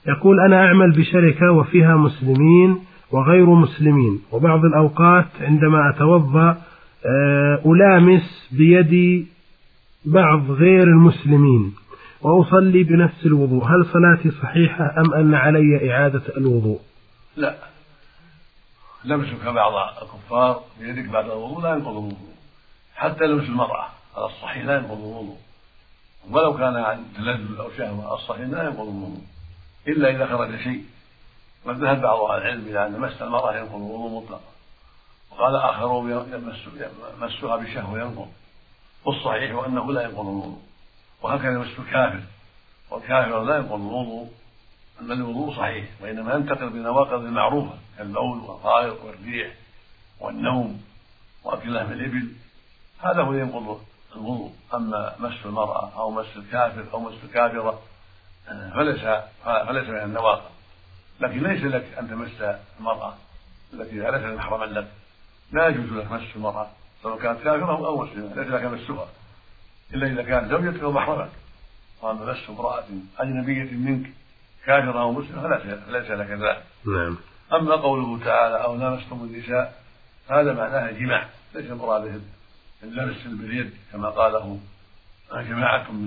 يقول: أنا أعمل بشركة وفيها مسلمين وغير مسلمين، وبعض الأوقات عندما أتوضأ ألامس بيدي بعض غير المسلمين وأصلي بنفس الوضوء، هل صلاتي صحيحة أم أن علي إعادة الوضوء؟ لا، لمسك بعض الكفار بيدك بعد الوضوء لا ينقض الوضوء، حتى لمس المرأة على الصحيح لا ينقض الوضوء، ولو كان عن تلذذ أو شهوة الصحيح لا ينقض الوضوء إلا إذا خرج شيء. وذهب بعض أهل العلم إلى أن مس المرأة ينقض الوضوء مطلقا، وقال آخرون مسها بشهوة ينقض، والصحيح أنه لا ينقض الوضوء. وهكذا مس الكافر، والكافر لا ينقض الوضوء، أن الوضوء صحيح، وإنما ينتقل بنواقض المعروفة كالبول والغائط والريح والنوم وأكل لحم الإبل، هذا هو ينقض الوضوء. أما مس المرأة أو مس الكافر أو مس الكافرة فليس من النواقض. لكن ليس لك أن تمس المرأة التي ليست محرما لك، لا يجوز لك مس المرأة سواء كانت كافرة أو مسلمة، ليس لك مسها إلا إذا كانت زوجتك أو محرمك. وأما مس امرأة أجنبية منك كافرة أو مسلمة فليس لك ذلك. نعم. أما قوله تعالى: أو لامستم النساء، هذا معناه جماع، ليس مراده اللمس باليد كما قاله جماعة من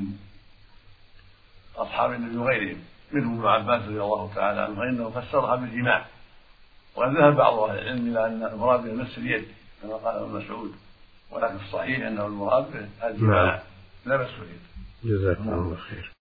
أصحاب النبي وغيرهم منهم ابن عباس رضي الله تعالى عنه، فإنه فسرها بالجماع. وقد ذهب بعض أهل العلم إلى أن المراد بمس اليد كما قال ابن مسعود، ولكن الصحيح أنه المراد بالجماع لا مس اليد. جزاكم الله خير.